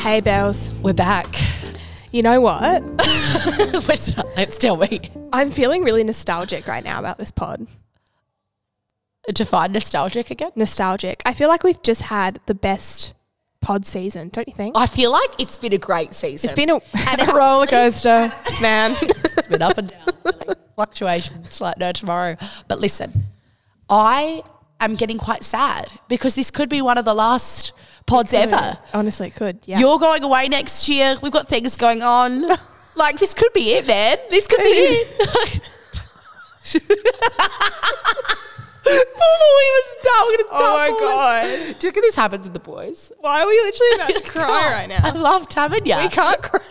Hey, Bells. We're back. You know what? Let's tell me. I'm feeling really nostalgic right now about this pod. Define nostalgic again? Nostalgic. I feel like we've just had the best pod season, don't you think? I feel like it's been a great season. It's been a roller coaster, man. It's been up and down, really. Fluctuations like no tomorrow. But listen, I am getting quite sad because this could be one of the last pods ever. Honestly, it could. Yeah. You're going away next year. We've got things going on. Like, this could be it, man. This could be it. Oh my God. Do you reckon this happens with the boys? Why are we literally about to cry right I now? love Tavania. We can't cry.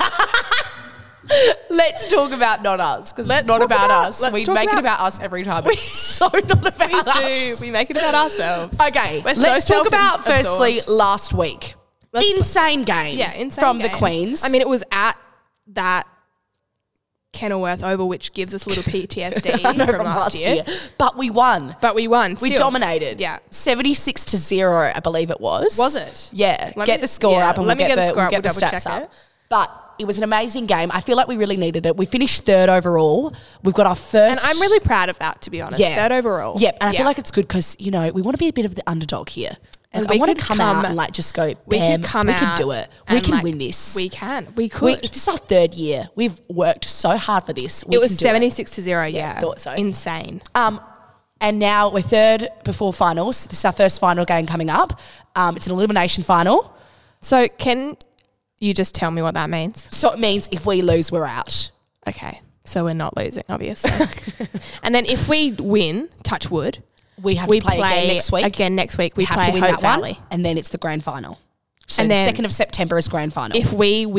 Let's talk about not us, because it's not about us. We make it about us every time. It's so not about us. We make it about ourselves. Okay, We're so let's talk about self-absorbed. firstly last week. Insane game. Yeah, insane from game. the Queens. I mean, it was at that Kenilworth Oval, which gives us a little PTSD I know, from last year. But we won. But we won. We still. dominated. Yeah. 76-0, I believe it was. Was it? Yeah. Let Get me- the score yeah, up and let we'll me get get the the, score we'll up, get the we'll double stats check up. it. But it was an amazing game. I feel like we really needed it. We finished third overall. We've got our first. And I'm really proud of that, to be honest. Yeah. Third overall. Yep. And I feel like it's good because, you know, we want to be a bit of the underdog here. And Like, we I want could to come come- out and like just go, we bam, could come we out. can do it. We and, can like, win this. We can. We could. This is our third year. We've worked so hard for this. It was 76-0, yeah. thought so. Insane. And now we're third before finals. This is our first final game coming up. It's an elimination final. So can you just tell me what that means? So it means if we lose, we're out. Okay. So we're not losing, obviously. And then if we win, touch wood, We have to play again next week. Again next week. We have play to win Hope that Valley. one, and then it's the grand final. So And the then 2nd of September is grand final. If we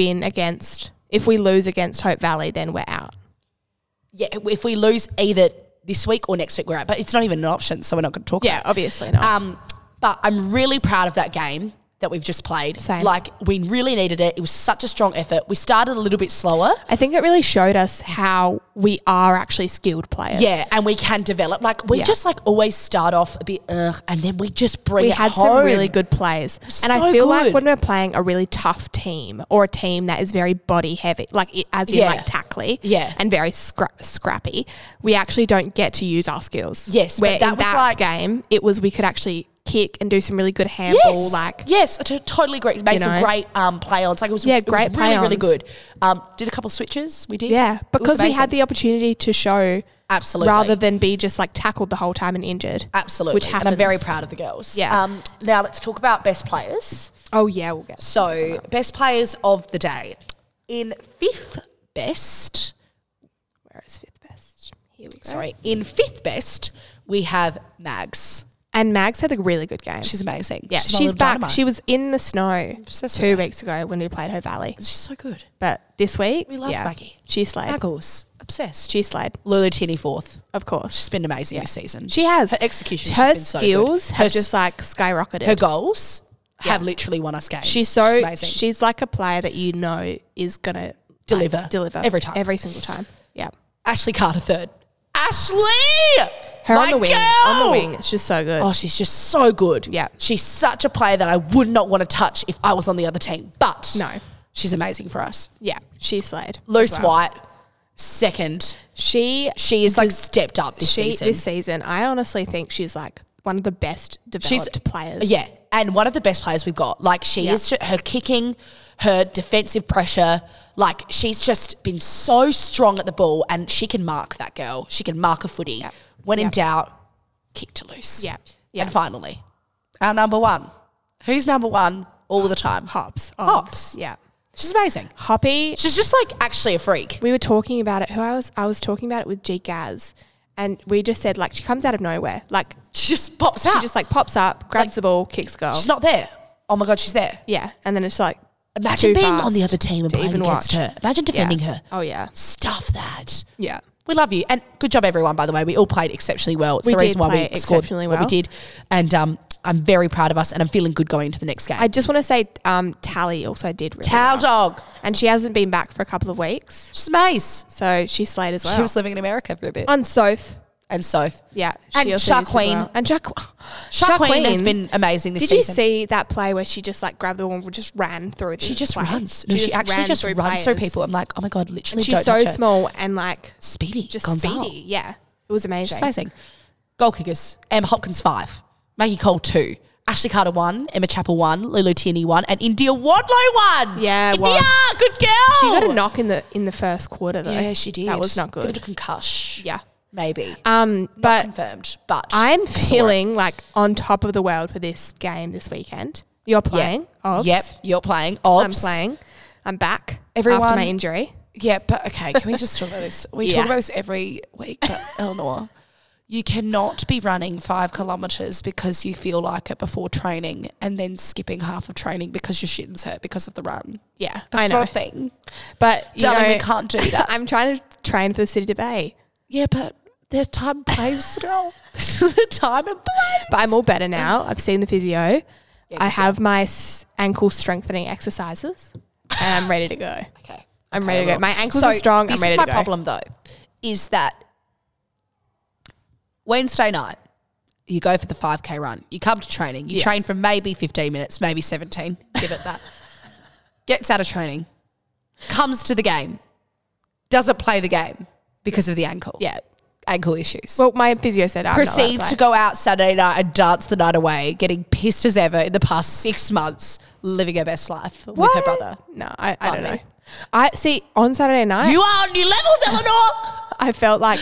lose against Hope Valley, then we're out. Yeah, if we lose either this week or next week, we're out. But it's not even an option, so we're not going to talk Yeah, about it. obviously not. But I'm really proud of that game that we've just played. Same. Like, we really needed it. It was such a strong effort. We started a little bit slower. I think it really showed us how we are actually skilled players. Yeah, and we can develop. Like, we just like always start off a bit, and then we just bring We it had home. some really good players. And I So feel like good. when we're playing a really tough team or a team that is very body heavy, like as in like tackly and very scrappy, we actually don't get to use our skills. Yes, Where but that in was that like- game, it was we could actually kick and do some really good handball. Yes, I totally agree. It made You some know? great play-ons. Like, it was, Yeah, it was great really, really play-ons. good. Did a couple of switches. We did. Yeah, It was because we had amazing. the opportunity to show Absolutely. rather than be just like tackled the whole time and injured. Absolutely. Which And happens. I'm very proud of the girls. Yeah. Now let's talk about best players. Oh yeah, we'll get. So, best players of the day. In fifth best, Where is fifth best? Here we go. sorry, in fifth best, we have Mags. And Mags had a really good game. She's amazing. Yeah, my she's little back. dynamite. She was in the snow Obsessed 2 with her. weeks ago when we played Hope Valley. She's so good. But this week, We love Maggie. She slayed. Maggles. Obsessed. She slayed, Lulu Tierney fourth. of course. She's been amazing this season. She has. Her execution. Her she's been skills so good. have just like skyrocketed. her goals have literally won us games. She's amazing. she's like a player that you know is gonna Deliver. deliver Every time. every single time. Yeah, Ashley Carter third. Ashley! her My on the wing, girl! it's just so good. Oh, she's just so good. Yeah. She's such a player that I would not want to touch if I was on the other team. But No. she's amazing for us. Yeah, she slayed. Luce as well. White, second. She Is like stepped up this season. This season, I honestly think she's like one of the best developed players. Yeah, and one of the best players we've got. Like, she is her kicking, her defensive pressure. Like, she's just been so strong at the ball, and she can mark that girl. She can mark a footy. Yeah. When in Yeah. doubt, kick to loose. Yeah. Yeah. And finally, our number one. Who's number one all the time? Hops. Hops. Yeah. She's amazing. Hoppy. She's just like actually a freak. We were talking about it. I was talking about it with G Gaz, and we just said like she comes out of nowhere. Like She just pops out. she just like pops up, grabs Like, the ball, kicks goal. She's not there. Oh my God, she's there. Yeah, and then it's like Imagine too being fast on the other team and to playing even against watch. her. Imagine defending Yeah. her. Oh yeah, Stuff that. yeah. We love you. And good job, everyone, by the way. We all played exceptionally well. It's We the did reason why play we scored exceptionally what we well. did. And I'm very proud of us, and I'm feeling good going into the next game. I just want to say Tally also did really Towel well. dog. And she hasn't been back for a couple of weeks, She's amazing. so she slayed as well. She was living in America for a bit. on Soph. And Soph. Yeah. And Sharqueen. Well. And Sharqueen has been amazing this season. Did you see that play where she just like grabbed the ball and just ran through it? She just runs. No, she actually just runs through people. I'm like, oh my God, literally she's so small and like speedy. Just Gonzalo. speedy. Yeah. It was amazing. She's amazing. Goal kickers. Emma Hopkins 5. Maggie Cole 2. Ashley Carter 1, Emma Chappell 1, Lulu Tierney 1, and India Wadlow 1. Yeah, India, good girl. She got a knock in the first quarter though. Yeah, she did. That was not good. Bit of a concussion. Yeah. Maybe. But not confirmed. But I'm feeling like on top of the world for this game this weekend. You're playing. Yep. Yep. You're playing. Obs. I'm playing. I'm back. Everyone, after my injury. Yeah, but okay, can we just talk about this? We talk about this every week, but Eleanor, you cannot be running 5 kilometres because you feel like it before training and then skipping half of training because your shins hurt because of the run. Yeah, that's I know. not a thing. But darling, we can't do that. I'm trying to train for the City to Bay. Yeah, but their time and place, girl. This is the time and place. But I'm all better now. I've seen the physio. Yeah, I have my ankle strengthening exercises and I'm ready to go. Okay. I'm ready to go. My ankles are strong. I'm ready to go. This is my problem though, is that Wednesday night, you go for the 5K run. You come to training. You train for maybe 15 minutes, maybe 17. Give it that. Gets out of training. Comes to the game. Doesn't play the game because of the ankle. Yeah. Ankle issues. Well, my physio said proceeds to go out Saturday night and dance the night away, getting pissed as ever in the past 6 months, living her best life with her brother. No, I don't know. I see on Saturday night. You are on new levels, Eleanor. I felt like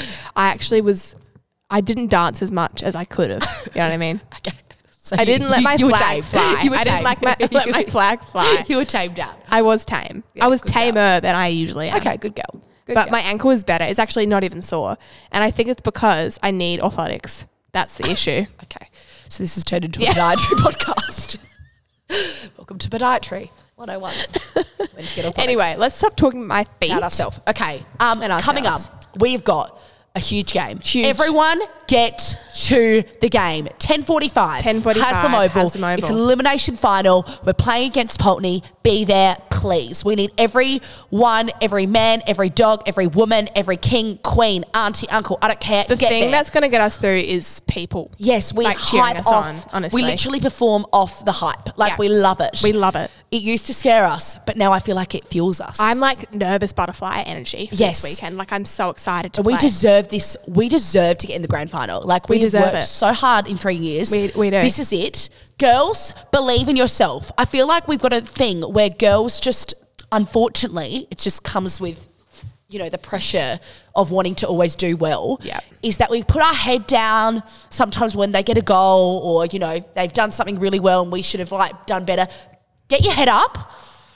I didn't dance as much as I could have. You know what I mean? Okay. So I didn't let my flag fly. I didn't let my flag fly. You were tamed out. I was tame. I was tamer than I usually am. Okay, good girl. But my ankle is better. It's actually not even sore. And I think it's because I need orthotics. That's the issue. Okay. So this has turned into a podiatry podcast. Welcome to Podiatry 101. When to get orthotics. Anyway, let's stop talking about my feet. About ourselves. Okay. Coming up, we've got a huge game. Everyone get to the game. 10:45. Haslam Oval. It's an elimination final. We're playing against Pulteney. Be there, please. We need everyone, every man, every dog, every woman, every king, queen, auntie, uncle. I don't care. The thing that's going to get us through is people. Yes, we hype off. Honestly. We literally perform off the hype. We love it. We love it. It used to scare us, but now I feel like it fuels us. I'm like nervous butterfly energy for this weekend. Like I'm so excited to play. We deserve this. We deserve to get in the grand final. Like we deserve worked so hard in 3 years. We do. This is it. Girls, believe in yourself. I feel like we've got a thing where girls just, unfortunately, it just comes with, the pressure of wanting to always do well. Yeah. Is that we put our head down sometimes when they get a goal or, they've done something really well and we should have done better. Get your head up.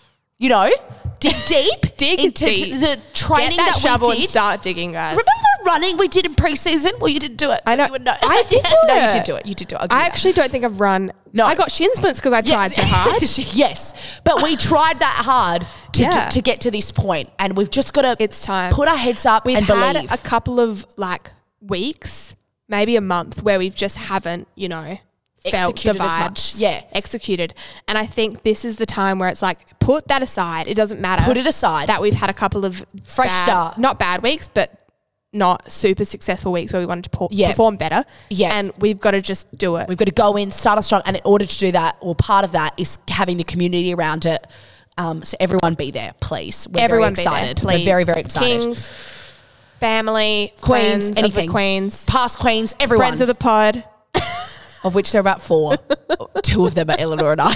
Dig deep into the training Get that shovel we did. And start digging, guys. Remember the running we did in pre-season? Well, you didn't do it. So I know. You would know. I did do it. No, you did do it. You did do it. I actually don't think I've run. No. I got shin splints because I tried so hard. Yes. But we tried that hard to get to this point, and we've just got to It's time. Put our heads up and believe. We've had a couple of weeks, maybe a month, where we've just haven't, felt the vibes. As much. Yeah. Executed. And I think this is the time where it's put that aside. It doesn't matter. Put it aside. That we've had a couple of fresh start. Not bad weeks, but not super successful weeks where we wanted to perform better. Yeah. And we've got to just do it. We've got to go in, start us strong. And in order to do that, part of that is having the community around it. So everyone be there, please. We're very excited. We're very, very excited. Kings, family, queens, friends anything. Of the queens. Past queens, everyone. Friends of the pod. Of which there are about 4. 2 of them are Eleanor and I.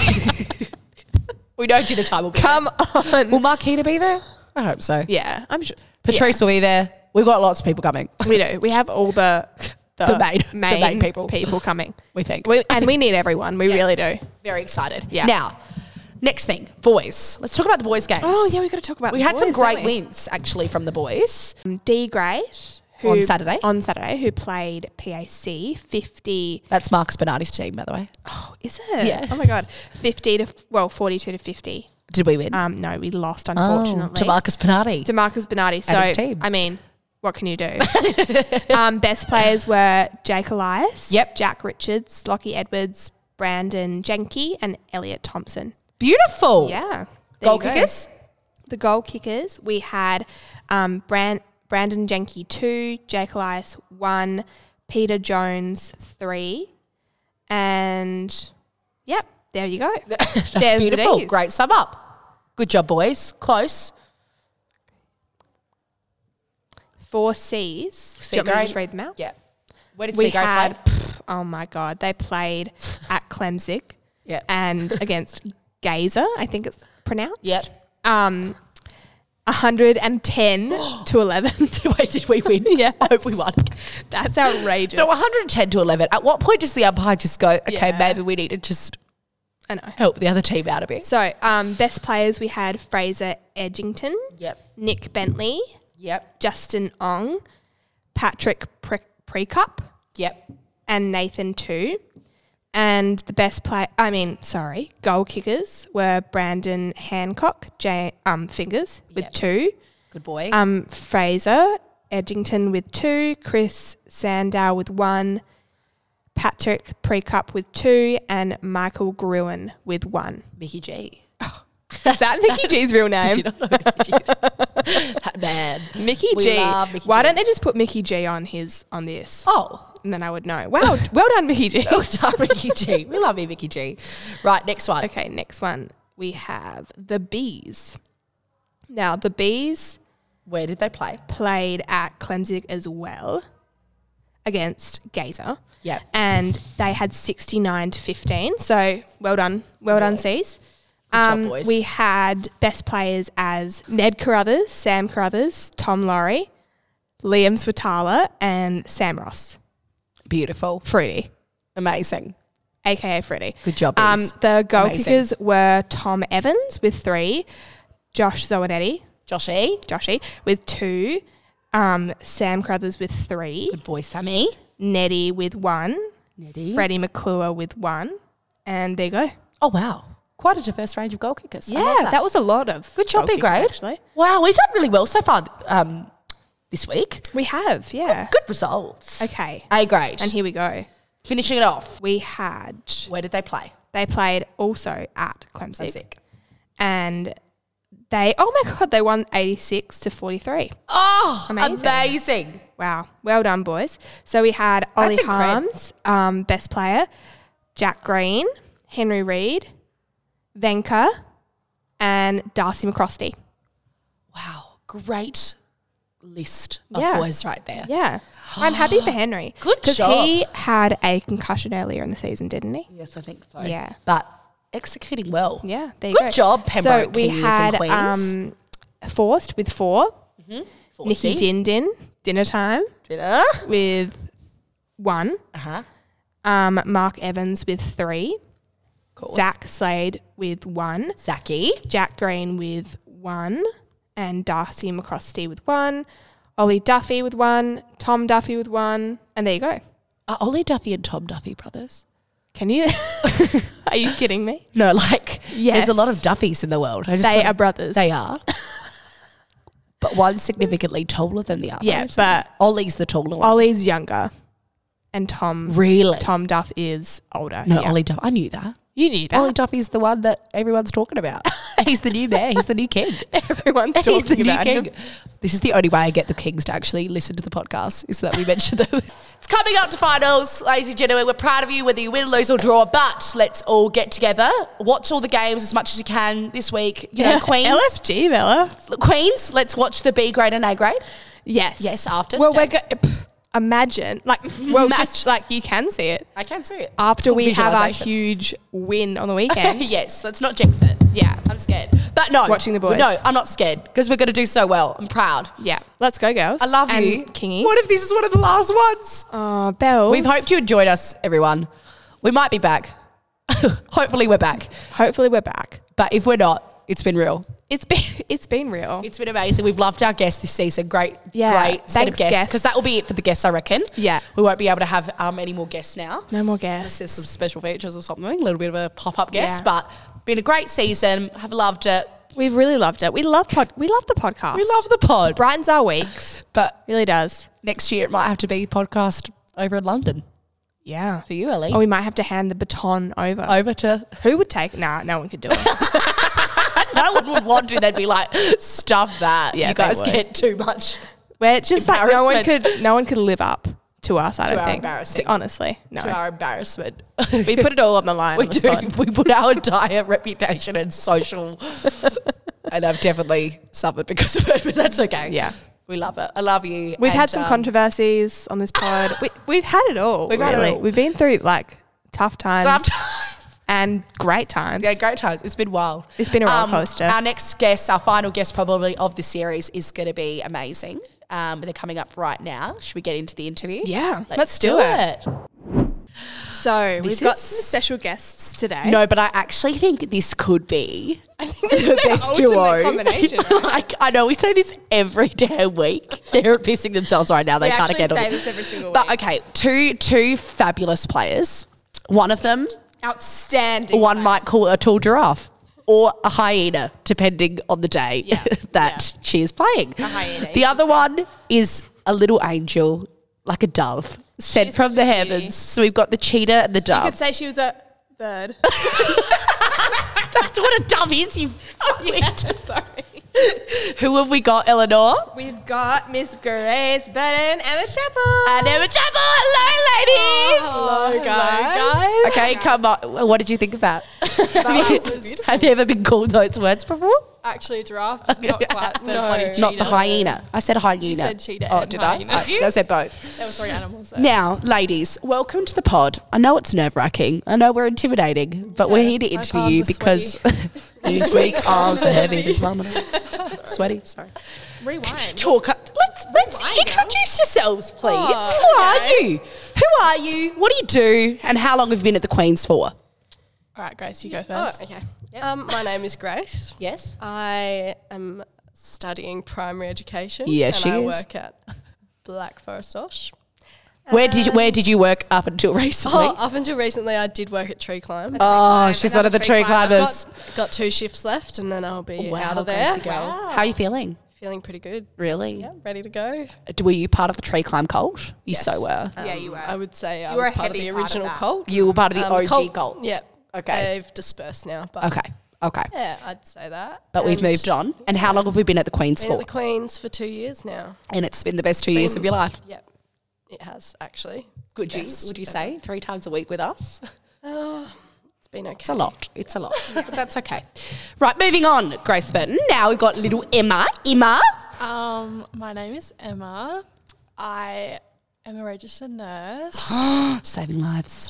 We know dinner time will be Come on. Will Marquita be there? I hope so. Yeah, I'm sure. Patrice will be there. We've got lots of people coming. We do. We have all the main people coming. We think. And we need everyone. We really do. Very excited. Yeah. Now, next thing, boys. Let's talk about the boys' games. Oh, yeah, we've got to talk about We had some great wins, actually, from the boys. D Great. On Saturday, who played PAC 50. That's Marcus Bernardi's team, by the way. Oh, is it? Yeah. Oh my God. 42 to 50. Did we win? No, we lost, unfortunately. To Marcus Bernardi. So, and his team. I mean, what can you do? Best players were Jake Elias, Jack Richards, Lockie Edwards, Brandon Jenke, and Elliot Thompson. Beautiful. Yeah. Goal kickers? The goal kickers, we had Brandon Jenke 2, Jake Elias 1, Peter Jones 3, and yep, there you go. That's beautiful. Great sum up. Good job, boys. Close. 4 C's. Do you want me to just read them out? Yeah. Where did Seagrave play? Oh my God, they played at Clemzig. Yeah. And against Gazer, I think it's pronounced. Yep. 110 to 11. Wait, did we win? Yeah. I hope we won. That's outrageous. No, 110 to 11. At what point does the umpire just go, okay, maybe we need to just help the other team out a bit? So, best players, we had Fraser Edgington. Yep. Nick Bentley. Yep. Justin Ong. Patrick Precup. Yep. And Nathan Tu. And the best goal kickers were Brandon Hancock, Fingers, with 2. Good boy. Fraser Edgington with 2, Chris Sandow with 1, Patrick Precup with 2, and Michael Gruen with 1. Mickey G. Is that Mickey G's real name? Did you not know Mickey G? Man. Mickey G. Why don't they just put Mickey G on this? Oh. And then I would know. Wow, well done, Mickey G. Well done, Mickey G. We love you, Mickey G. Right, next one. Okay, next one. We have the Bees. Now, the Bees... Where did they play? Played at Clemzig as well against Gazer. Yep. And they had 69 to 15. So, well done. Well done, C's. Good job, boys. We had best players as Ned Carruthers, Sam Carruthers, Tom Laurie, Liam Svatala, and Sam Ross. Beautiful. Fruity. Amazing. AKA Fruity. Good job, boys. The goal kickers were Tom Evans with 3, Josh Zoanetti. Joshy with 2, Sam Carruthers with 3. Good boy, Sammy. Neddy with 1. Freddie McClure with 1. And there you go. Oh, wow. Quite a diverse range of goal kickers. Yeah, that was a lot of good job, B grade. Actually. Wow, we've done really well so far this week. We have, yeah. Good results. Okay. A grade. And here we go. Finishing it off. We had... Where did they play? They played also at Clemzig. And they won 86 to 43. Oh, amazing. Wow. Well done, boys. So we had Ollie Harms, best player, Jack Green, Henry Reid, Venka, and Darcy McCrosty. Wow. Great list of boys right there. Yeah. I'm happy for Henry. Good job. Because he had a concussion earlier in the season, didn't he? Yes, I think so. Yeah. But executing well. Yeah, there you go. Good job, Pembroke. So we had Forced with 4. Mm-hmm. Nikki Din, dinner time. With 1. Mark Evans with 3. Zach Slade with 1. Zachy. Jack Green with 1. And Darcy McCrosty with 1. Ollie Duffy with 1. Tom Duffy with 1. And there you go. Are Ollie Duffy and Tom Duffy brothers? Can you? Are you kidding me? No, there's a lot of Duffys in the world. They are brothers. They are. But one's significantly taller than the other. Yeah, but Ollie's the taller one. Ollie's younger. And Tom... Really? Tom Duff is older. No, yeah. Ollie Duff. I knew that. You knew that. Ollie Duffy's the one that everyone's talking about. He's the new mayor. He's the new king. Everyone's talking about him. This is the only way I get the Kings to actually listen to the podcast, is that we mention them. It's coming up to finals, ladies and gentlemen. We're proud of you, whether you win, lose or draw. But let's all get together, watch all the games as much as you can this week. You know, Queens. LFG, Bella. Queens, let's watch the B grade and A grade. Yes. Yes, after. Well, imagine, just like you can see it. I can see it. After we have our huge win on the weekend. Yes, let's not jinx it. Yeah. I'm scared. But no. Watching the boys. No, I'm not scared because we're going to do so well. I'm proud. Yeah. Let's go, girls. I love you. Kingies. What if this is one of the last ones? Oh, Bells. We've hoped you enjoyed us, everyone. We might be back. Hopefully we're back. But if we're not, it's been real. It's been real. It's been amazing. We've loved our guests this season. Great set of guests. Because that will be it for the guests, I reckon. Yeah. We won't be able to have any more guests now. No more guests. There's some special features or something. A little bit of a pop-up guest. But been a great season. Have loved it. We've really loved it. We love the podcast. We love the pod. Brightens our weeks. But really does. Next year it might have to be podcast over in London. Yeah. For you, Ellie. Or we might have to hand the baton over to... Who would take it? Nah, no one could do it. No one would want to. They'd be like, stuff that. Yeah, you guys get too much We're just like no one could live up to us. I don't think. Embarrassing. Honestly, no. To our embarrassment, we put it all on the line. We do. We put our entire reputation and social, and I've definitely suffered because of it. But that's okay. Yeah. We love it. I love you. We've had some controversies on this pod. We've had it all. We've been through like tough times and great times. Yeah, great times. It's been wild. It's been a roller coaster. Our next guest, our final guest probably of the series, is going to be amazing. They're coming up right now. Should we get into the interview? Yeah, let's do it. So we've got some special guests today. No, but I actually think this could be the best duo combination. Right? I know we say this every damn week. They're pissing themselves right now. They can't get on. We actually say this every single week. But okay, two fabulous players. One of them outstanding. One might call it a tall giraffe or a hyena, depending on the day that she is playing. A hyena. The other one is a little angel, like a dove, sent from the heavens. So we've got the cheetah and the dove. You could say she was a bird. That's what a dove is, you sorry. Who have we got, Eleanor? We've got Miss Grace Button, Emma Chappell. And Emma Chappell. Hello, ladies. Hello, guys. Okay, come on. What did you think of that? Have you ever been called those words before? Actually, a giraffe. Not quite. Not the hyena. I said hyena. You said cheetah. Oh, did I? I said both. There were 3 animals there. Now, ladies, welcome to the pod. I know it's nerve-wracking. I know we're intimidating, but we're here to interview you because this week arms are heavy. This moment, sweaty. Sorry. Rewind. Talk. Let's introduce yourselves, please. Who are you? Who are you? What do you do? And how long have you been at the Queen's for? All right, Grace, you go first. Oh, okay. Yep. My name is Grace. Yes. I am studying primary education. Yes, she is. is. I work at Black Forest Osh. Where did you work up until recently? Up until recently, I did work at Tree Climb. She's one of the tree climbers. Got 2 shifts left, and then I'll be out of there. there. Wow. How are you feeling? Feeling pretty good. Really? Yeah, ready to go. Were you part of the tree climb cult? You Yes. so were. Yeah, you were. I would say I were was a part of heavy the part of original that. cult. You were part of the OG cult. Yeah. Okay. They've dispersed now. But Okay. yeah, I'd say that. But we've moved on. And how long have we been at the Queen's Been for? at the Queen's for 2 years now. And it's been the best 2 years of your life. Yep. It has, actually. Would you say 3 times a week with us? It's been okay. It's a lot. But that's okay. Right, moving on, Grace Burton. Now we've got little Emma. My name is Emma. I am a registered nurse. Saving lives.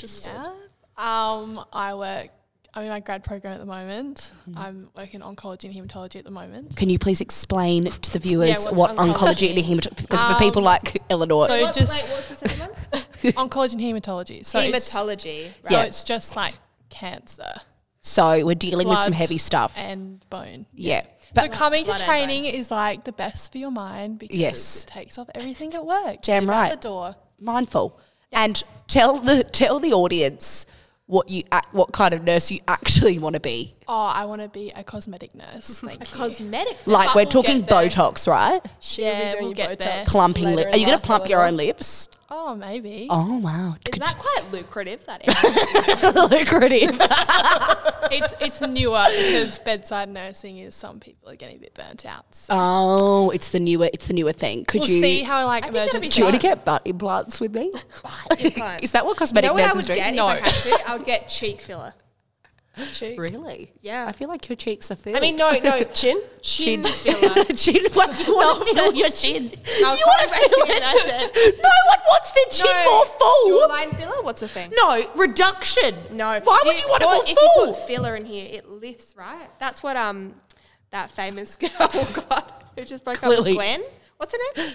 I'm in my grad program at the moment. I'm working oncology and haematology at the moment. Can you please explain to the viewers what's what oncology and haematology, because for people like Eleanor. So what's the second one? oncology and haematology. So Haematology. Right? So it's just like cancer. So we're dealing with some Blood heavy stuff. And bone. Yeah. So coming to training is like the best for your mind because Yes. it takes off everything at work. Damn Leave out right. the door. Mindful. And tell the audience what kind of nurse you actually want to be. Oh, I want to be a cosmetic nurse. Thank you. Cosmetic. Like But we're we'll talking get there. Botox, right? She'll be doing we'll your get Botox. there. Plumping later lip. in Are you going life, to plump your Eleanor. own lips? Oh, maybe. Oh, wow. Is that quite lucrative, that area? lucrative? It's newer because bedside nursing is some people are getting a bit burnt out. So Oh, it's the newer thing. Could we'll you see how like think that'd be emergency. do you want to get butt implants with me? Is that what cosmetic You know what I nurses would do? get if I had to? I would get cheek filler. Cheek. Really? Yeah. I feel like your cheeks are filled. I mean, no, chin. Chin filler. chin. What, you want to fill your chin? I was holding my chin and I said, No one wants their chin more full. Jawline filler? What's the thing? No, reduction. No. Why would you want it more If full? you put filler in here, it lifts, right? That's what that famous girl got who just broke up Clearly. with Gwen. What's her name?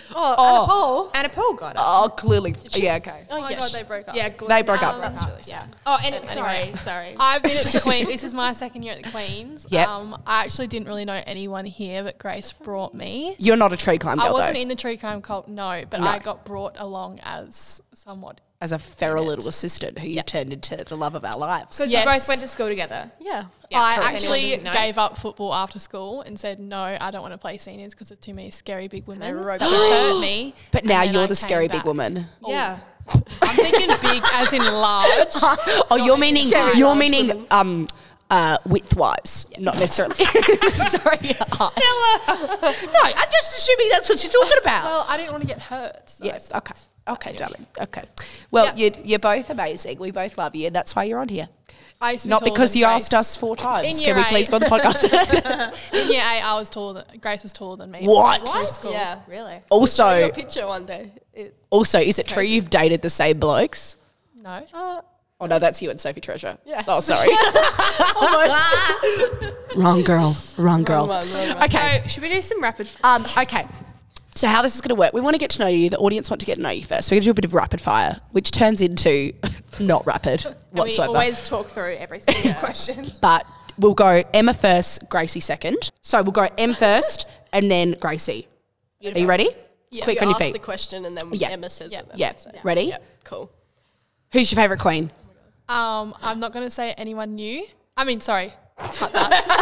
Anna Paul got it. Oh, clearly. Yeah, okay. oh my God, they broke up. Yeah, Gwen. They broke up. That's really sad. Yeah. Oh, and Anyway. sorry. I've been at the Queen. This is my second year at the Queen's. Yep. I actually didn't really know anyone here, but Grace brought me. You're not a tree climb girl, I wasn't though. in the tree climb cult, no, but I got brought along as somewhat. As a feral little assistant who you turned into the love of our lives. Because Yes. you both went to school together. Yeah. I for anyone who actually didn't know. gave up football after school and said, no, I don't want to play seniors because there's too many scary big women roped that would hurt me. But now And then you're I the came scary big back. woman. Yeah. I'm thinking big as in large. Oh, you're meaning width-wise, not necessarily. Sorry, no, I'm just assuming that's what you're talking about. Well, I didn't want to get hurt. So. Yes, okay, darling. Okay. Well, you're both amazing. We both love you, and that's why you're on here. I used to be not because you asked us 4 times. Can we please go on the podcast? In year 8, Grace was taller than me. What? Cool. Yeah, really. Also, I'll show you a picture one day. Is it true you've dated the same blokes? No. Oh no, that's you and Sophie Treasure. Yeah. Oh, sorry. Almost. Wrong girl. Wrong girl. Okay. So should we do some rapid? Okay. So how this is going to work? We want to get to know you. The audience want to get to know you first. We're going to do a bit of rapid fire, which turns into not rapid whatsoever. We always talk through every single question. But we'll go Emma first, Gracie second. So we'll go Em first and then Gracie. Beautiful. Are you ready? Yeah. Quick on your feet. Ask the question and then Emma says it. Yeah. Ready? Yeah. Cool. Who's your favourite queen? I'm not going to say anyone new. I mean, sorry. Rapid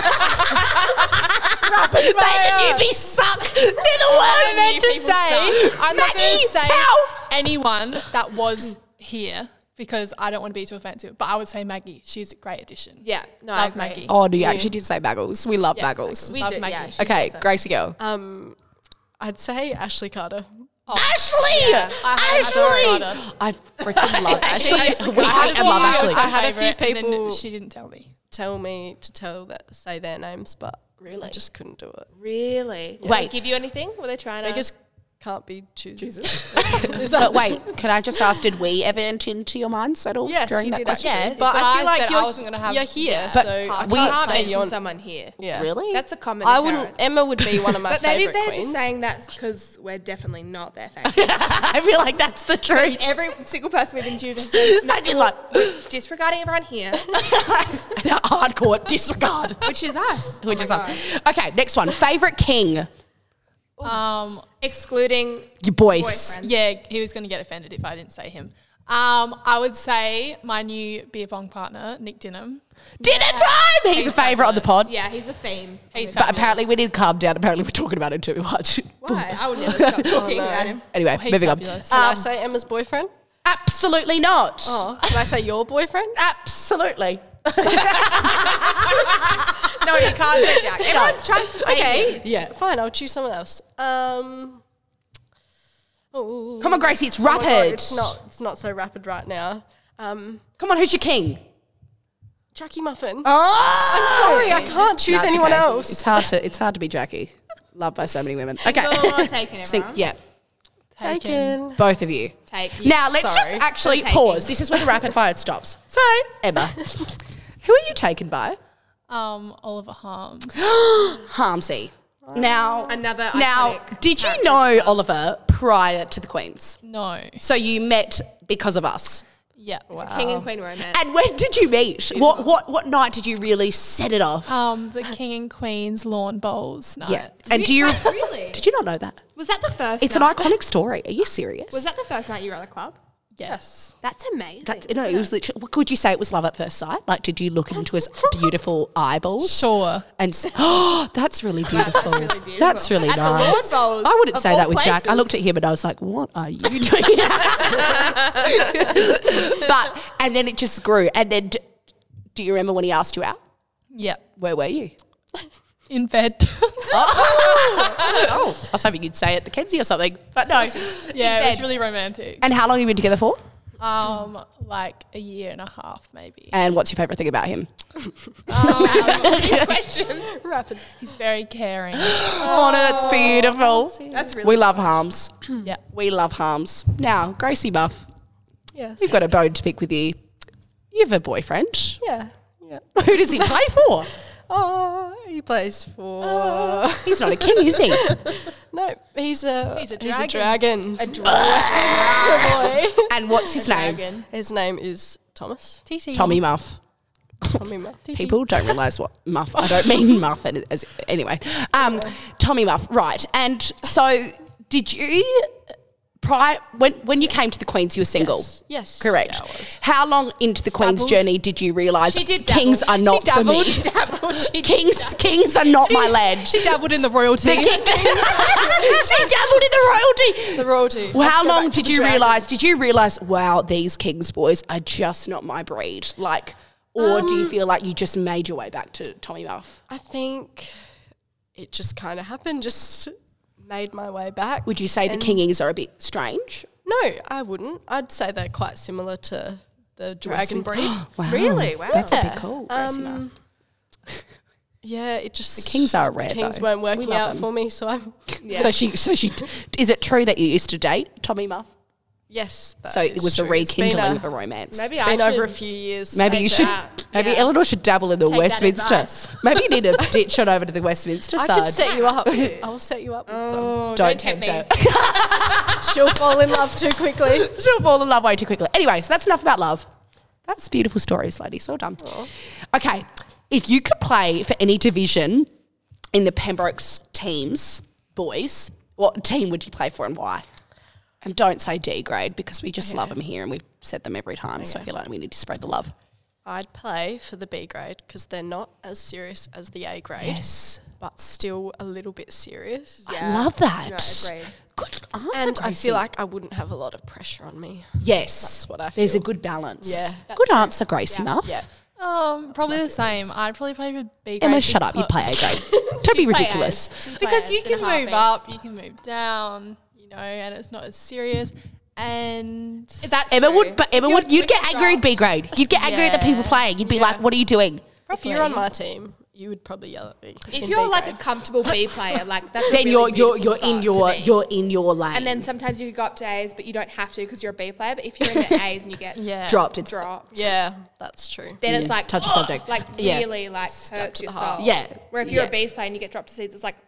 fire. Newbies suck. They're the worst. I'm not going to say anyone that was here because I don't want to be too offensive. But I would say Maggie. She's a great addition. Yeah. No, love Maggie. Oh, no, you actually did say Baggles. We love Baggles. We love do, Maggie. yeah. Okay, Gracie, go. I'd say Ashley Carter. Ashley! Yeah. I freaking love Ashley. I love Ashley. I had a few people she didn't tell me. Tell me to say their names, but I just couldn't do it. Really? Wait. Did they give you anything? Were they trying to? Beggars can't be choosers. But wait, can I just ask, did we ever enter into your minds at all Yes, during you that did question? actually. Yes, but I feel like I wasn't gonna have. you're here, But so I we can't can't say mention you're. someone here. Yeah. Really? That's a common I occurrence. wouldn't. Emma would be one of my But maybe favorite they're queens. just saying that because we're definitely not their favorite. I feel like that's the truth. Every single person we've interviewed has said, I feel like disregarding everyone here, hardcore disregard. which is us. Which is us. Okay, next one. Favourite king? Excluding Your boys. boyfriend. Yeah, he was going to get offended if I didn't say him. I would say my new beer pong partner, Nick Dinham. Dinner time! He's a favourite on the pod. Yeah, he's a theme. He's But apparently we need to calm down. Apparently we're talking about him too much. Why? I would never stop talking about him. Anyway, He's moving fabulous. Can I say Emma's boyfriend? on. Absolutely not. Oh, can I say your boyfriend? Absolutely. No, you can't say Jack. Everyone's trying to say Okay. Yeah, fine. I'll choose someone else. Come on, Gracie, it's Oh my rapid. God, it's not so rapid right now. Come on, who's your king? Jackie Muffin. Oh, Sorry, I can't choose That's anyone okay. else. It's hard to be Jackie. Loved by so many women. Okay. Single or taken, Sing, everyone? yeah, Taken. both of you. Take. Now let's just Sorry. actually Taking. pause. This is where the rapid fire stops. So Emma, who are you taken by? Oliver Harms. Harmsy. Now, Another Now, iconic did you character know Oliver prior to the Queens? No. So you met because of us. Yeah. King and Queen romance. And when did you meet? What night did you really set it off? The King and Queen's lawn bowls night. Yeah. And do you Really? Did you not know that? Was that the first It's an night? iconic story. Are you serious? Was that the first night you were at the club? Yes. That's amazing. No, it was literally. What could you say? It was love at first sight. Like, did you look into his beautiful eyeballs? Sure. And say, "Oh, that's really beautiful. really beautiful. That's really At the nice." Lawn Bowls, I wouldn't of say all that with Jack. I places. looked at him and I was like, "What are you doing?" But and then it just grew. And then, do you remember when he asked you out? Yeah. Where were you? In bed. Oh, I was hoping you'd say at the Kenzie or something, but no. Yeah, it bed. was really romantic. And how long have you been together for? Like a year and a half maybe. And what's your favourite thing about him? questions. Rapid. He's very caring. Oh, no, that's beautiful. That's really. We love Harms. Yeah. We love Harms. Now, Gracie Muff, Yes. we've got a bone to pick with you. You have a boyfriend. Yeah. Yeah. Who does he play for? Oh, he plays for. He's not a king, is he? No, he's a dragon. dragon. A dragon. boy. And what's his name? His name is Thomas. TT. Tommy Muff. Tommy Muff. People don't realise what Muff. I don't mean Muff as anyway. Tommy Muff, right? And so, did you when you came to the Queens, you were single? Yes. Correct. Yeah, I was. How long into the Queen's journey did you realise She did kings dabble. are not She for me? Kings are not my land. She dabbled in the royalty. She dabbled in the royalty. The royalty. Well, Let's how go long back to did the you dragons. realise? Did you realise, wow, these Kings boys are just not my breed? Like, Or do you feel like you just made your way back to Tommy Muff? I think it just kind of happened, just made my way back. Would you say the Kingings are a bit strange? No, I wouldn't. I'd say they're quite similar to the dragon breed. Wow. Really? Wow. That's a bit cool, Gracie Muff. Yeah, it just... The Kings are rare, the Kings though. weren't working out them. for me, so I'm... Yeah. So she. Is it true that you used to date Tommy Muff? Yes, that So it is was true. a rekindling It's of a romance. Maybe been, I been over should- a few years. Maybe you should. Maybe Yeah. Eleanor should dabble in the Take that Westminster. advice. Maybe you need to ditch on over to the Westminster I side. could set you up. I will set you up with some. Oh, Don't tempt tempt me. her. She'll fall in love too quickly. She'll fall in love way too quickly. Anyway, so that's enough about love. That's beautiful stories, ladies. Well done. Okay, if you could play for any division in the Pembroke's teams, boys, what team would you play for and why? And don't say D grade because we just love them here and we've said them every time. So I feel like we need to spread the love. I'd play for the B grade because they're not as serious as the A grade. Yes. But still a little bit serious. I love that. No, agreed. Good answer, And I Gracie. feel like I wouldn't have a lot of pressure on me. yes, That's what I there's a feel. good balance. Yeah. Good answer, Gracie Muff. Yeah. Probably the same. I'd probably play for B grade. Emma, shut up. You play A grade. Don't be ridiculous. Because you can move up, you can move down, you know, and it's not as serious. And That's Emma true. would, but Emma would. You'd get angry at B grade. You'd get angry at the people Yeah. playing. You'd be like, "What are you doing?" If you're on my team, you would probably yell at me. if in you're B like grade. a comfortable B player, like that's Then a you're really beautiful you're spot in to your be. you're in your lane. And then sometimes you could go up to A's, but you don't have to because you're a B player. But if you're in the A's and you get dropped. It's dropped, Yeah, that's true. then it's like touch a subject. like Yeah. really like hurts to your the soul. heart. Yeah. Where if you're Yeah. a B's player and you get dropped to C's, it's like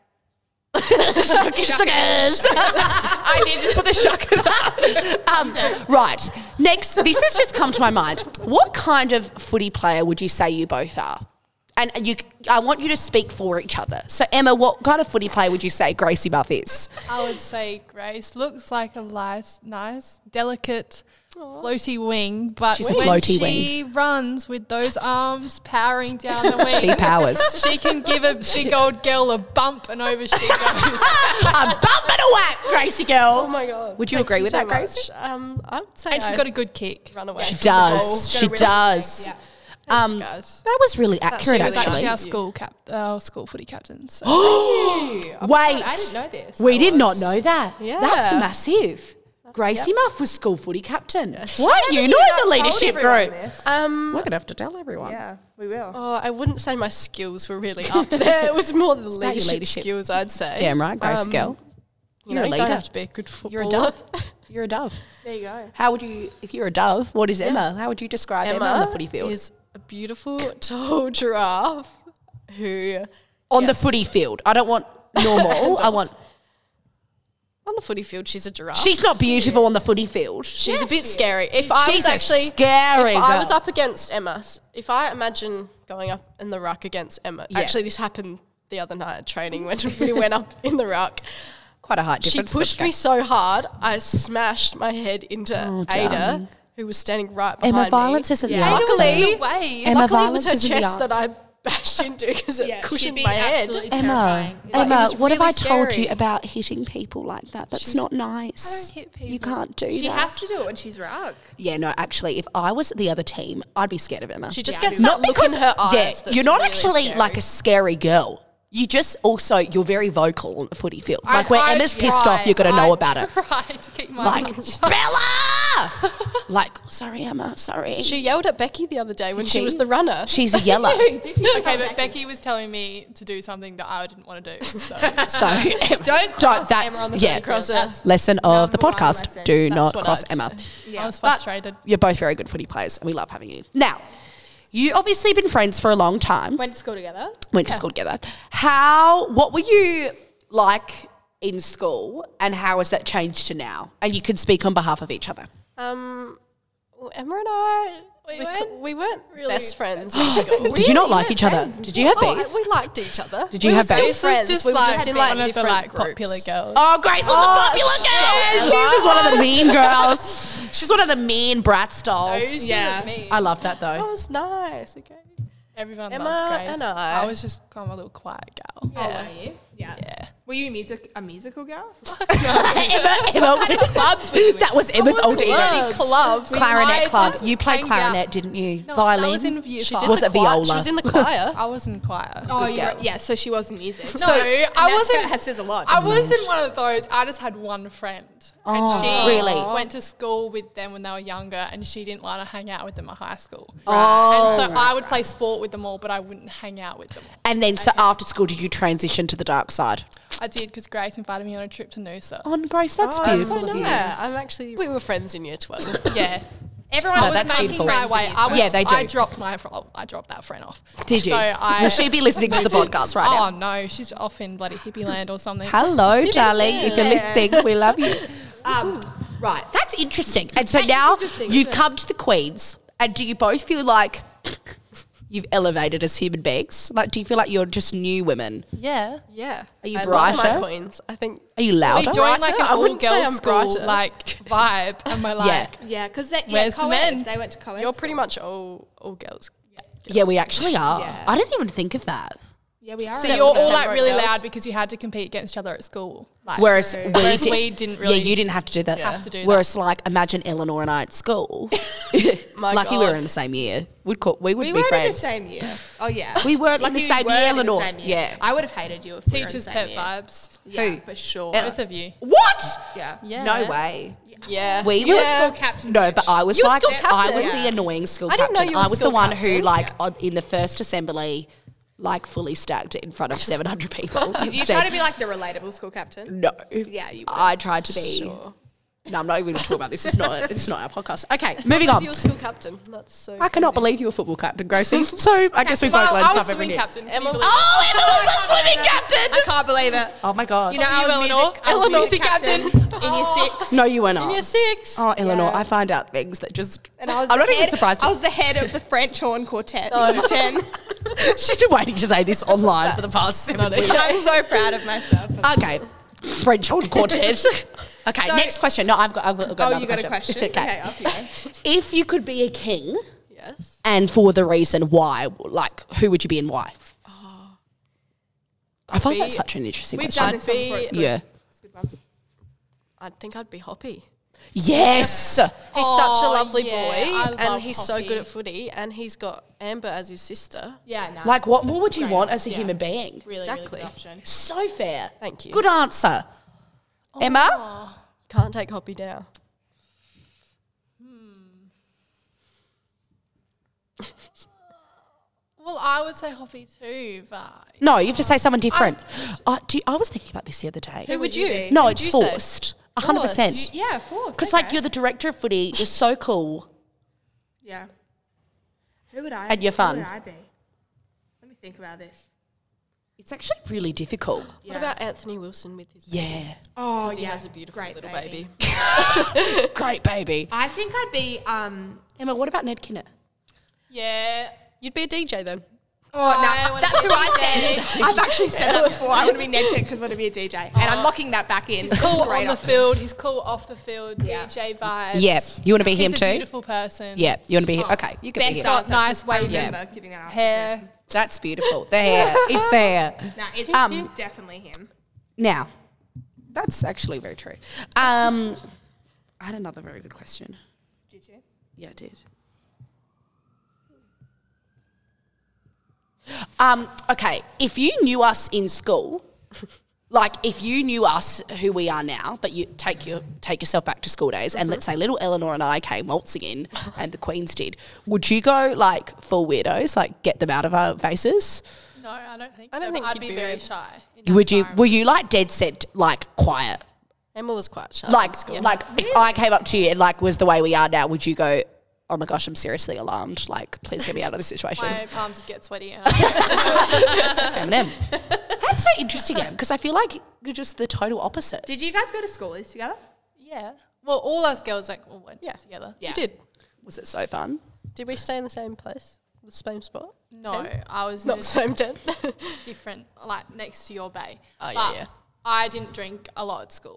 Suckers. I did just put the shockers up. Right. Next, this has just come to my mind. What kind of footy player would you say you both are? And I want you to speak for each other. So Emma, what kind of footy player would you say Gracie Muff is? I would say Grace looks like a nice, delicate, floaty wing, but She's a when floaty she runs with those arms powering down the wing, She powers. she can give a big old girl a bump and over she goes. I'm bumping a whack, Gracie girl. Oh my God. Would you Thank agree with so that, Gracie? much. I would say And she's got a good kick. run away. She from the ball. does. She does. Thanks, guys. That was really accurate, really She's actually. actually our school footy captain. So. Wait, I didn't know this. we did not know that. Yeah. That's massive. Gracie Muff was school footy captain. Why are you not in the leadership group? We're going to have to tell everyone. Yeah, we will. Oh, I wouldn't say my skills were really up there. It was more the about your leadership leadership. skills, I'd say. Damn right, Gracie girl. You You're know, a you leader. don't have to be a good You're footballer. a dove. You're a dove. There you go. How would you, if you're a dove, what is Emma? How would you describe Emma on the footy field? is a beautiful, tall giraffe who... On the Yes. footy field. I don't want normal. I want... On the footy field, she's a giraffe. She's not beautiful on the footy field. She's a bit scary. If I She's was a actually... scary If I girl. was up against Emma, if I imagine going up in the ruck against Emma... Yeah. Actually, this happened the other night at training when we went up in the ruck. Quite a height She difference. but pushed okay. me so hard, I smashed my head into Ada, darling. who was standing right behind Emma, violence me. isn't the Yeah. answer. Luckily, Way. Emma, luckily it violence was her isn't the chest that answer. I bashed into because it Yeah, she'd cushioned be my head. absolutely Emma, terrifying. Emma, was what have really I told you scary. about hitting people like that? That's not nice. I don't hit people. You can't do She that. has to do it when she's ruck. Yeah, no, actually, if I was the other team, I'd be scared of Emma. She just Yeah, gets I that look in her eyes. Yeah, that's you're not really actually scary. like a scary girl. You just also, you're very vocal on the footy field. Like where Emma's pissed off, you're going to know about it. Try to keep my Like, mouth shut. Bella! Like, sorry, Emma, sorry. She yelled at Becky the other day when she she? was the runner. She's a yeller. Okay, but Becky was telling me to do something that I didn't want to do. So. So Don't cross that's, Emma on the yeah, footy Cross field. her. That's- lesson of the Number one podcast. lesson. Do That's not what cross I'd Emma. say. I was frustrated. You're both very good footy players and we love having you. Now, you obviously been friends for a long time. Went to school together. Went to school together. What were you like in school and how has that changed to now? And you can speak on behalf of each other. Well, Emma and I, we weren't really best friends in school. Did you not like each other? Did you have beef? We liked each other. Did you we have were still beef? friends. Just we were like just in one like of the different like groups. popular girls. Oh, Grace was the popular girl. shut She was one of the mean girls. She's one of the mean brat styles. Yeah. I love that That though. was nice. Okay. Everyone Emma loved Grace. and I. was just kind of a little quiet gal. Oh, were you? Yeah. Yeah. Were you a musical girl? Emma, clubs. That was Emma's old ego. Clubs. Clarinet clubs. You played clarinet, didn't you? No, Violin. I was in year 5. Was it viola? She was in the choir. I was in choir. Oh, yeah. So she was in music. No, I wasn't. That says a lot. I wasn't one of those. I just had one friend, and she really? went to school with them when they were younger, and she didn't want to hang out with them at high school. Oh. And so I would play sport with them all, but I wouldn't hang out with them all. And then, so after school, did you transition to the dark side? I did because Grace invited me on a trip to Noosa. Oh, Grace, that's beautiful of you. Yeah, we were friends in year 12. Yeah. Everyone was making my way. they do. I dropped that friend off. Did you? So Will she be listening to the podcast right now? Oh, no. She's off in bloody hippie land or something. Hello, darling. If you're listening, we love you. Right. That's interesting. And so now you've come to the Queens, and do you both feel like you've elevated as human beings? Like, do you feel like you're just new women? Yeah. Yeah. Are you I brighter? love my queens. I think. Are you louder? We joined like an I wouldn't say all-girls I'm school brighter. like vibe, and we're like, Yeah, because Where's the men? They went to co-ed. You're pretty much all girls. Yeah, we actually are. Yeah. I didn't even think of that. Yeah, we are. so you're all like Pembroke really girls. loud because you had to compete against each other at school. Like, Whereas we didn't really. Yeah, you didn't have to do that. have to do that. Whereas, like, imagine Eleanor and I at school. My Lucky we God. were in the same year. We wouldn't We be weren't friends. in the same year. Oh, yeah. We weren't in Lucky the we same weren't year, in the Eleanor. same year. Yeah. I would have hated you if we were in the Teachers' same pet year. vibes. Yeah, Who? for sure. Both of you. What? Yeah. Yeah. No way. Yeah. We You were were school captain. No, but I was You were like, school captain? I was Yeah. the annoying school I captain. didn't know you were I was the school one who, captain. like, in the first assembly, like, fully stacked in front of 700 people. Did you try to be like the relatable school captain? No. Yeah, you were. I tried to be. Sure. No, I'm not even going to talk about this. It's not our podcast. Okay, moving on. You were school captain. That's so. I cannot believe you were football captain, Gracie. So I guess we both Well, learned I was something every swimming year. captain. Can you Emma- believe it? Oh, Emma was a swimming captain. I can't believe it. Oh my god. You know, I was Eleanor? music Music captain in year 6. no, you were not. Year 6. Oh, Eleanor, Yeah. I find out things that just. And I was I'm the not even head- surprised. I was the head of the French horn quartet in year 10. She's been waiting to say this online for the past 7 weeks. I'm so proud of myself. Okay, French horn quartet. Okay, So- next question. No, I've got Oh, another you got a question? Okay. Off you go. If you could be a king, Yes. and for the reason why, like, who would you be and why? I find that such an interesting We've question. done this one before. It's good. Yeah. It's a good one. I think I'd be Hoppy. Yes. He's such a Oh, lovely yeah, I boy, love and he's so Hoppy. good at footy, and he's got Amber as his sister. Yeah, no. Like, what more would you Great. want as a Yeah. human being? really, exactly. really good option. So fair. Thank you. Good answer. Emma? Can't take Hoppy now. Well, I would say Hoppy too, but No, you have to say someone different. I was thinking about this the other day. Who would you? be? No, Who it's would you say? forced. 100%. Yeah, of course. Because, like, you're the director of footy. You're so cool. Yeah. Who would I And you're fun. Who would I be? Let me think about this. It's actually really difficult. Yeah. What about Anthony Wilson with his? Yeah. Oh, 'Cause he yeah. has a beautiful Great little baby. Great baby. I think I'd be Emma, what about Ned Kinnett? yeah. You'd be a DJ then. Oh, no, wanna that's be who a I DJ. said. I've actually said that before. I want to be Ned Pitt because I want to be a DJ. And I'm locking that back in. He's cool Great on the option. field. He's cool off the field. Yeah. DJ vibes. Yep. You want to be him He's too? a beautiful person. Yeah. You want to be him? Okay. You can be Best him. answer. nice I wavy remember giving that answer hair. That's beautiful. The hair. It's there. too. No, it's definitely him. Now, that's actually very true. I had another very good question. Did you? Yeah, I did. Okay, if you knew us in school, like if you knew us who we are now, but you take yourself back to school days, and let's say little Eleanor and I came waltzing in, and the Queens did, would you go like full weirdos, like get them out of our faces? No, I don't think I don't so, think but I'd you'd be be very rude. shy. in that Would you? environment. Were you like dead set, like quiet? Emma was quite shy. Like, in school. like if I came up to you and like was the way we are now, would you go, oh my gosh, I'm seriously alarmed. Like, please get me out of this situation. My palms would get sweaty. And Eminem. That's so interesting, Em, because I feel like you're just the total opposite. Did you guys go to school together? yeah. Well, all us girls like all went Yeah. together. Yeah. You did. Was it so fun? Did we stay in the same place? The same spot? No, Tent? I was Not in the a same tent. different, like next to your bay. Oh, yeah, But yeah. I didn't drink a lot at school.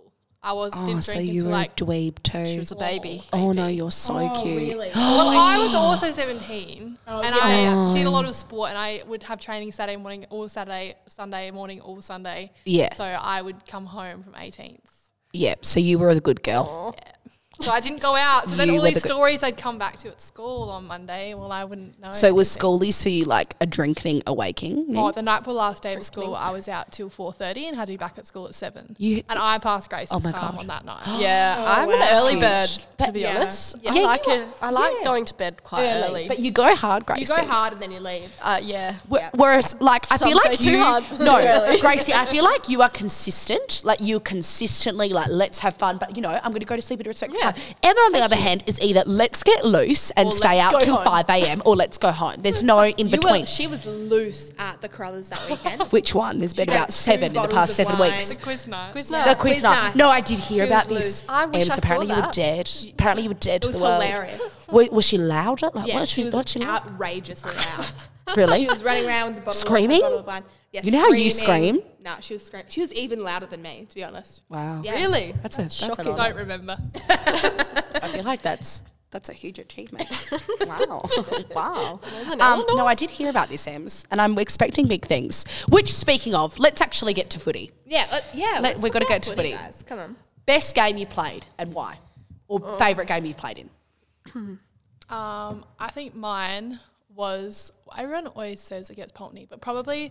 I didn't so drink you until were like a dweeb too. She was a baby. Oh no, you're so cute. Really? Well, I was also 17, and I did a lot of sport, and I would have training Saturday morning, all Saturday, Sunday morning, all Sunday. Yeah. So I would come home from 18th. Yeah, so you were the good girl. Yeah. So I didn't go out. So then You all were these the stories I'd come back to at school on Monday. Well, I wouldn't know. So was anything. schoolies for you like a drinking awakening? Oh, the night before last day of school, I was out till 4:30 and had to be back at school at 7. You- and I passed Grace's my time God. on that night. Yeah, I'm an early bird, to be Yeah. honest. Yeah. I like going to bed quite early. But you go hard, Gracie. You go hard and then you leave. Yeah. Whereas, like, I Some feel like say too you, hard, too no, early. Gracie, I feel like you are consistent. Like, you consistently, like, let's have fun. But, you know, I'm going to go to sleep at a respectful time. Emma, on the other hand, is either let's get loose and Or stay let's out go till home. 5 a.m. or let's go home. There's no in between. She was loose at the Carruthers that weekend. Which one? There's been drank about 2 7 in the bottles past of 7 wine. weeks. The quiz night. Quiz The night. quiz quiz night. night. No, I did hear She about was this. loose. I wish I saw apparently you were that. dead. Apparently you were dead It to was the world. hilarious. Was she louder? Like, Yeah, what she was loud? outrageously loud. Really? She was running around with the bottle, Screaming? bottle of wine. Yeah, You know how you scream? No, she was screaming. She was even louder than me, to be honest. Wow. Yeah. Really? That's an shocking. honor. Don't remember. I feel like that's a huge achievement. Wow. Wow. an Eleanor. No, I did hear about this, Ems, and I'm expecting big things. Which, speaking of, let's actually get to footy. Yeah, We've got to go to footy. guys. Come on. Best game you played and why? Or favourite game you've played in? I think mine was, everyone always says against Pulteney, but probably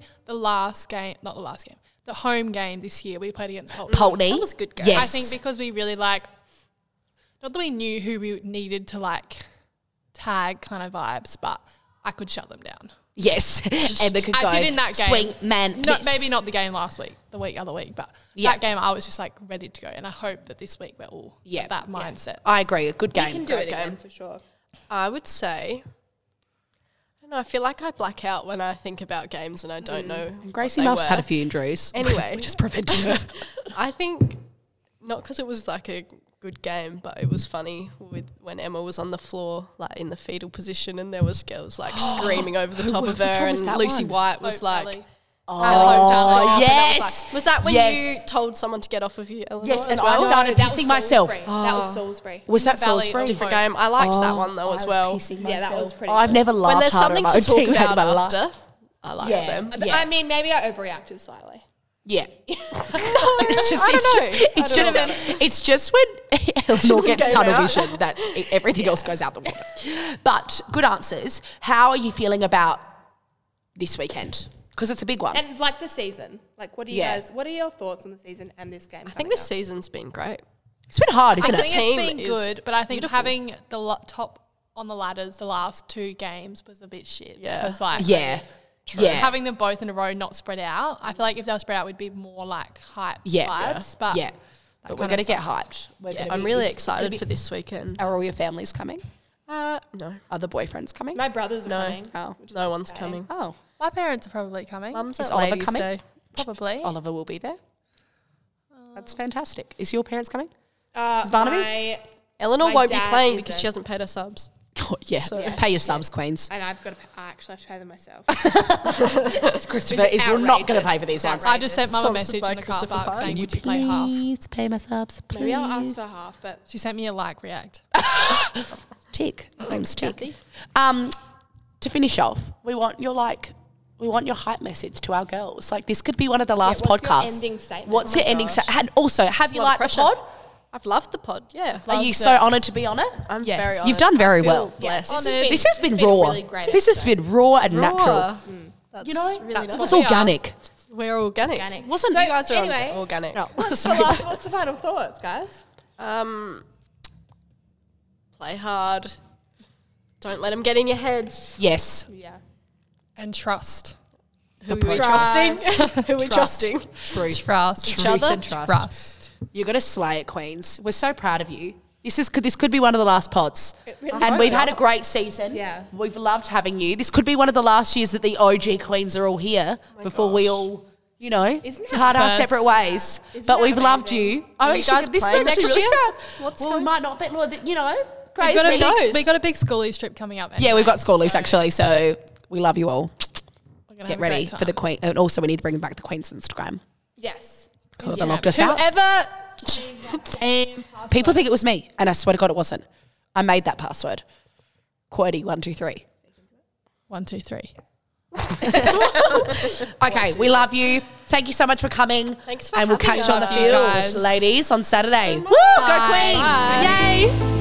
the home game this year we played against Pulteney. Pulteney? That was a good game. Yes. I think because we really not that we knew who we needed to tag kind of vibes, but I could shut them down. Yes. Emma could go I did in that game. swing, man, No, fist. maybe not the game last week, other week, but that game I was just ready to go, and I hope that this week we're all that mindset. I agree. A good game. You can do it again for sure. I would say, I don't know, I feel like I black out when I think about games and I don't know. Gracie Muff's had a few injuries. Anyway. Which has prevented her. I think, not because it was a good game, but it was funny when Emma was on the floor, in the fetal position, and there was girls screaming over the top of her, and was that Lucy one? White was Hope Valley. Oh, yes. was that when Yes. you told someone to get off of you, Eleanor? Yes, as and well? I started That was pissing myself. Salisbury. That was Salisbury. Was that Valley, Salisbury? Different game. I liked that one though as well. Yeah, that was pretty I've good. never laughed When there's harder something at my to own talk team about than my laugh. after, I like them. Yeah. I mean, maybe I overreacted slightly. Yeah. It's just when Eleanor gets tunnel vision that everything else goes out the water. But good answers. How are you feeling about this weekend? Because it's a big one. And the season. What do you guys, what are your thoughts on the season and this game? I think this season's been great. It's been hard, isn't I it? think team it's been is good, but I think beautiful. having the top on the ladders the last 2 games was a bit shit. Yeah. Because Yeah. Yeah. having them both in a row, not spread out. I feel like if they were spread out, we'd be more hype Yeah. vibes. But Yeah. But we're going to get hyped. I'm really excited for this weekend. Are all your families coming? No. Are the boyfriends coming? My brothers are No. coming. Oh. No one's coming. Oh. my parents are probably coming. Mum's Is at Oliver Ladies' coming? Day. Probably. Oliver will be there. That's fantastic. Is your parents coming? Is Barnaby? Eleanor My won't be dad playing isn't. because she hasn't paid her subs. Oh, yeah. Pay your subs, Queens. And I actually have to pay them myself. Christopher is not going to pay for these ones. I just sent Mum a Sponsored message by in the car Christopher park Park. saying, would you play half? pay my subs, please. Maybe I'll ask for half, but She sent me a react. Tick. Name's Tick. Kathy. To finish off, we want your hype message to our girls. This could be one of the last what's your podcasts. ending statement? What's Oh your my ending gosh. statement? And also, have you a lot liked of the pod? pressure. I've loved the pod, yeah. Are you Loved so it. honoured to be on it? I'm Yes. very honoured. You've done very I feel well. blessed. Honoured. This has been been raw. really great This has been raw and natural. Raw. That's You know, really that's it nice. was what we are. organic. We're organic. organic. Wasn't So You guys are anyway, organic. No. what's the final thoughts, guys? Play hard. Don't let them get in your heads. Yes. Yeah. And trust. Who are we trusting? Who are we trusting? Truth. Trust. Truth other? and trust. Trust. You're going to slay it, Queens. We're so proud of you. This could be one of the last pods. really And could. we've had a great season. Yeah. We've loved having you. This could be one of the last years that the OG Queens are all here before we all, Isn't that part our disperse? separate ways. Isn't But that we've loved amazing? you. Are you guys this playing is next really year? sad. What's Well, we going- might not, but Lord, We got a big schoolies trip coming up. Yeah, we've got anyway, schoolies so actually, so we love you all. we're gonna Get have a ready great for the time. Queen. And also we need to bring back the Queen's Instagram. Yes. Because they locked us out. Whoever People think it was me, and I swear to God it wasn't. I made that password. QWERTY 123. 123. Okay, we love you. Thank you so much for coming. Thanks for and we'll catch you on the field, ladies, on Saturday. Woo! Go Queens! Bye. Yay!